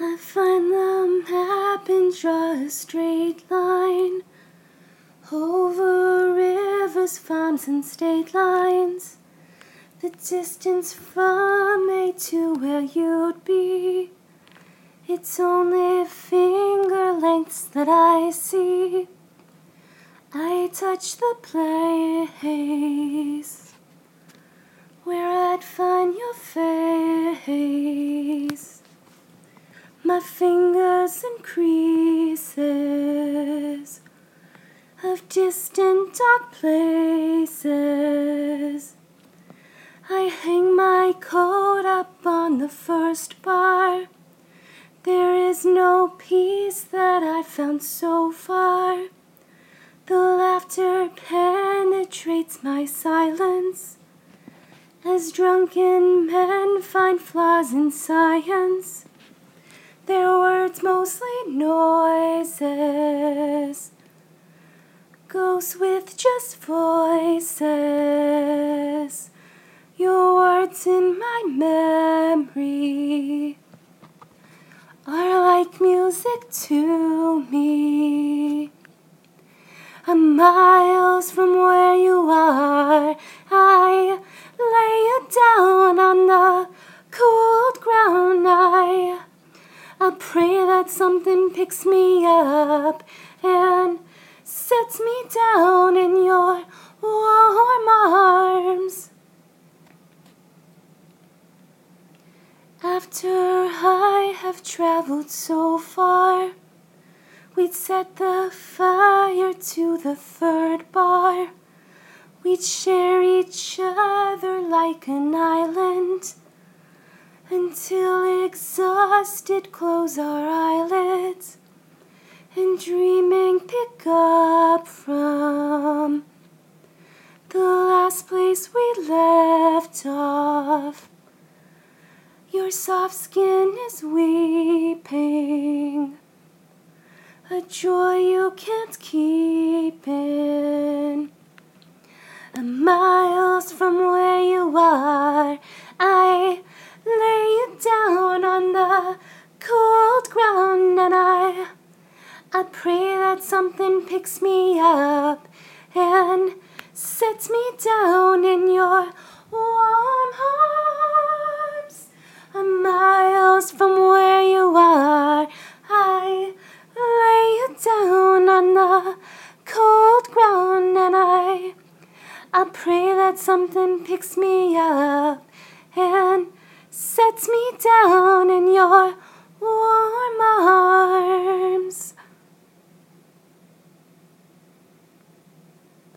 I find the map and draw a straight line over rivers, farms, and state lines. The distance from A to where you'd be, it's only finger lengths that I see. I touch the place where I'd find your face. My fingers in creases of distant dark places. I hang my coat up on the first bar. There is no peace that I've found so far. The laughter penetrates my silence, as drunken men find flaws in science. Their words mostly noises, ghosts with just voices. Your words in my memory are like music to me. I'm miles from where you are. I lay you down on the cold ground. I pray that something picks me up and sets me down in your warm arms. After I have traveled so far, we'd set the fire to the third bar. We'd share each other like an island, until exhausted close our eyelids and dreaming pick up from the last place we left off. Your soft skin is weeping, a joy you can't keep in. And miles from where you are, I lay you down on the cold ground, and I pray that something picks me up and sets me down in your warm arms. Miles from where you are, I lay you down on the cold ground, and I pray that something picks me up and sets me down in your warm arms.